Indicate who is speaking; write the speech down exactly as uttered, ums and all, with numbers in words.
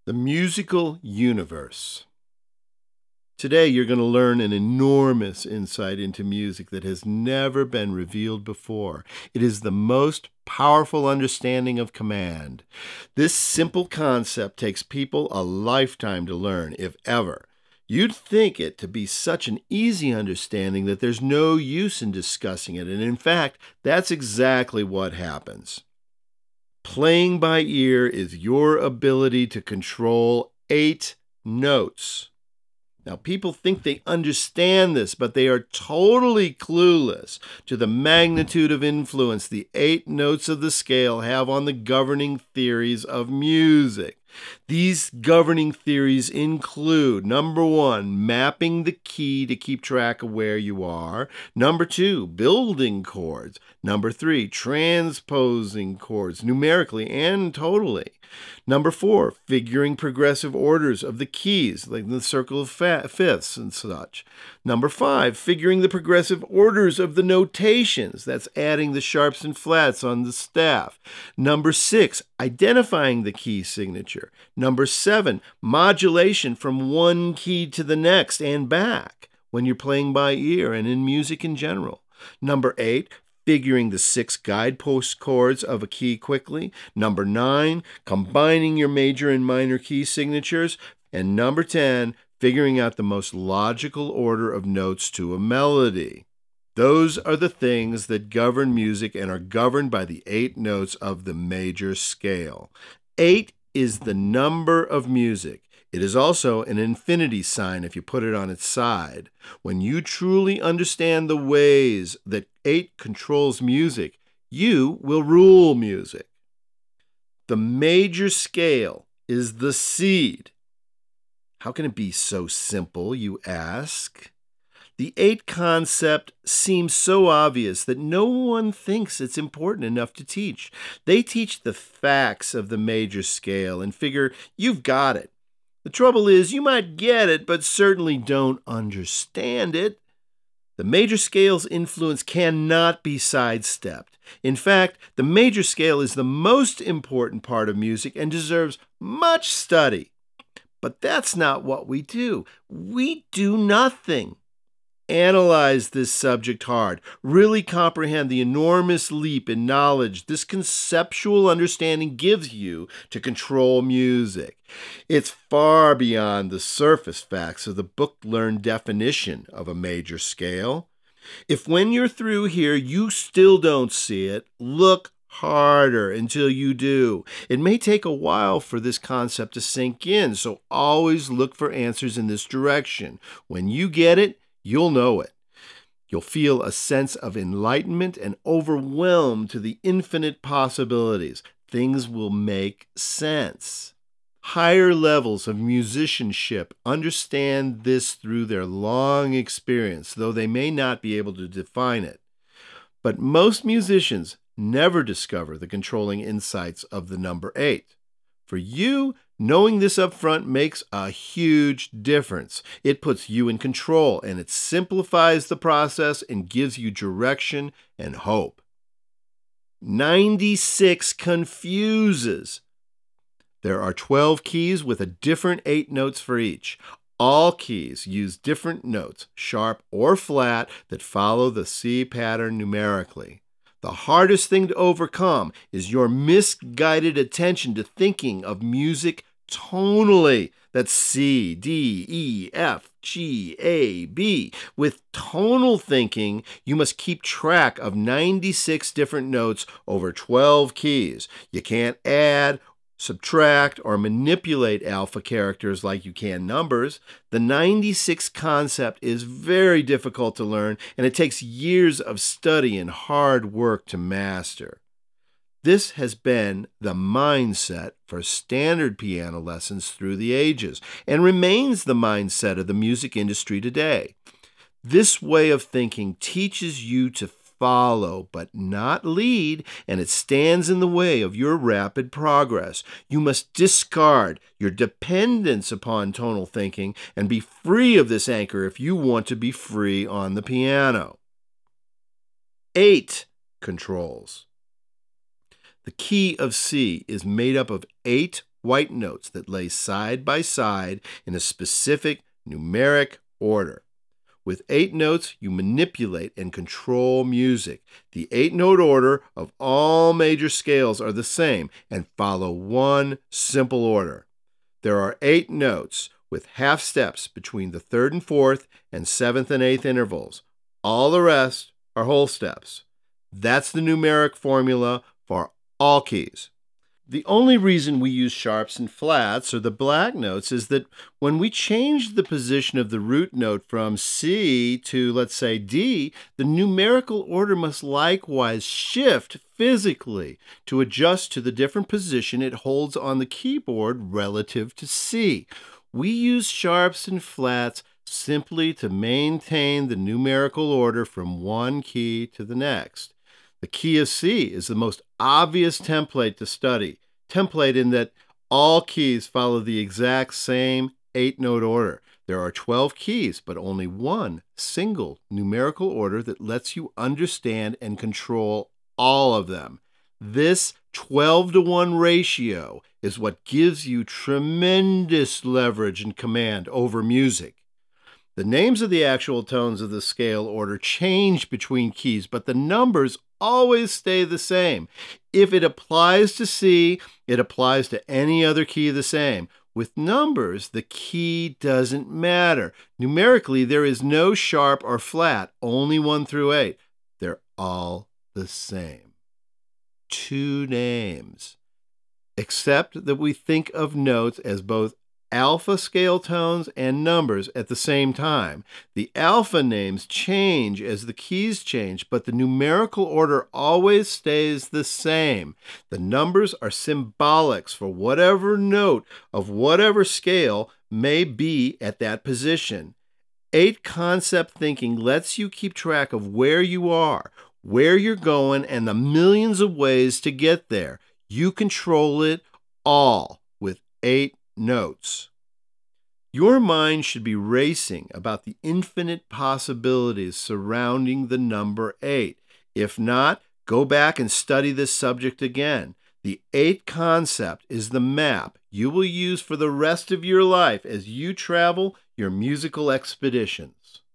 Speaker 1: The musical universe. Today, you're going to learn an enormous insight into music that has never been revealed before. It is the most powerful understanding of command. This simple concept takes people a lifetime to learn, if ever. You'd think it to be such an easy understanding that there's no use in discussing it, and in fact, that's exactly what happens. Playing by ear is your ability to control eight notes. Now, people think they understand this, but they are totally clueless to the magnitude of influence the eight notes of the scale have on the governing theories of music. These governing theories include, number one, mapping the key to keep track of where you are. Number two, building chords. Number three, transposing chords numerically and totally. Number four, figuring progressive orders of the keys, like the circle of fa- fifths and such. Number five, figuring the progressive orders of the notations. That's adding the sharps and flats on the staff. Number six, identifying the key signature. Number seven, modulation from one key to the next and back when you're playing by ear and in music in general. Number eight, figuring the six guidepost chords of a key quickly. Number nine, combining your major and minor key signatures. And number ten, figuring out the most logical order of notes to a melody. Those are the things that govern music and are governed by the eight notes of the major scale. Eight is the number of music. It is also an infinity sign if you put it on its side. When you truly understand the ways that eight controls music, you will rule music. The major scale is the seed. How can it be so simple, you ask? The eight concept seems so obvious that no one thinks it's important enough to teach. They teach the facts of the major scale and figure you've got it. The trouble is, you might get it, but certainly don't understand it. The major scale's influence cannot be sidestepped. In fact, the major scale is the most important part of music and deserves much study. But that's not what we do. We do nothing. Analyze this subject hard. Really comprehend the enormous leap in knowledge this conceptual understanding gives you to control music. It's far beyond the surface facts of the book-learned definition of a major scale. If when you're through here you still don't see it, look harder until you do. It may take a while for this concept to sink in, so always look for answers in this direction. When you get it, you'll know it. You'll feel a sense of enlightenment and overwhelmed to the infinite possibilities. Things will make sense. Higher levels of musicianship understand this through their long experience, though they may not be able to define it. But most musicians never discover the controlling insights of the number eight. For you, knowing this up front makes a huge difference. It puts you in control, and it simplifies the process and gives you direction and hope. ninety-six confuses. There are twelve keys with a different eight notes for each. All keys use different notes, sharp or flat, that follow the C pattern numerically. The hardest thing to overcome is your misguided attention to thinking of music tonally. That's C, D, E, F, G, A, B. With tonal thinking, you must keep track of ninety-six different notes over twelve keys. You can't add, subtract, or manipulate alpha characters like you can numbers. The ninety-six concept is very difficult to learn, and it takes years of study and hard work to master. This has been the mindset for standard piano lessons through the ages, and remains the mindset of the music industry today. This way of thinking teaches you to follow, but not lead, and it stands in the way of your rapid progress. You must discard your dependence upon tonal thinking and be free of this anchor if you want to be free on the piano. Eight controls. The key of C is made up of eight white notes that lay side by side in a specific numeric order. With eight notes, you manipulate and control music. The eight-note order of all major scales are the same and follow one simple order. There are eight notes with half steps between the third and fourth and seventh and eighth intervals. All the rest are whole steps. That's the numeric formula for all keys. The only reason we use sharps and flats, or the black notes, is that when we change the position of the root note from C to, let's say, D, the numerical order must likewise shift physically to adjust to the different position it holds on the keyboard relative to C. We use sharps and flats simply to maintain the numerical order from one key to the next. The key of C is the most obvious template to study. Template in that all keys follow the exact same eight-note order. There are twelve keys, but only one single numerical order that lets you understand and control all of them. This twelve to one ratio is what gives you tremendous leverage and command over music. The names of the actual tones of the scale order change between keys, but the numbers always stay the same. If it applies to C, it applies to any other key the same. With numbers, the key doesn't matter. Numerically, there is no sharp or flat, only one through eight. They're all the same. Two names. Except that we think of notes as both alpha scale tones and numbers at the same time. The alpha names change as the keys change, but the numerical order always stays the same. The numbers are symbolics for whatever note of whatever scale may be at that position. Eight concept thinking lets you keep track of where you are, where you're going, and the millions of ways to get there. You control it all with eight notes. Your mind should be racing about the infinite possibilities surrounding the number eight. If not, go back and study this subject again. The eight concept is the map you will use for the rest of your life as you travel your musical expeditions.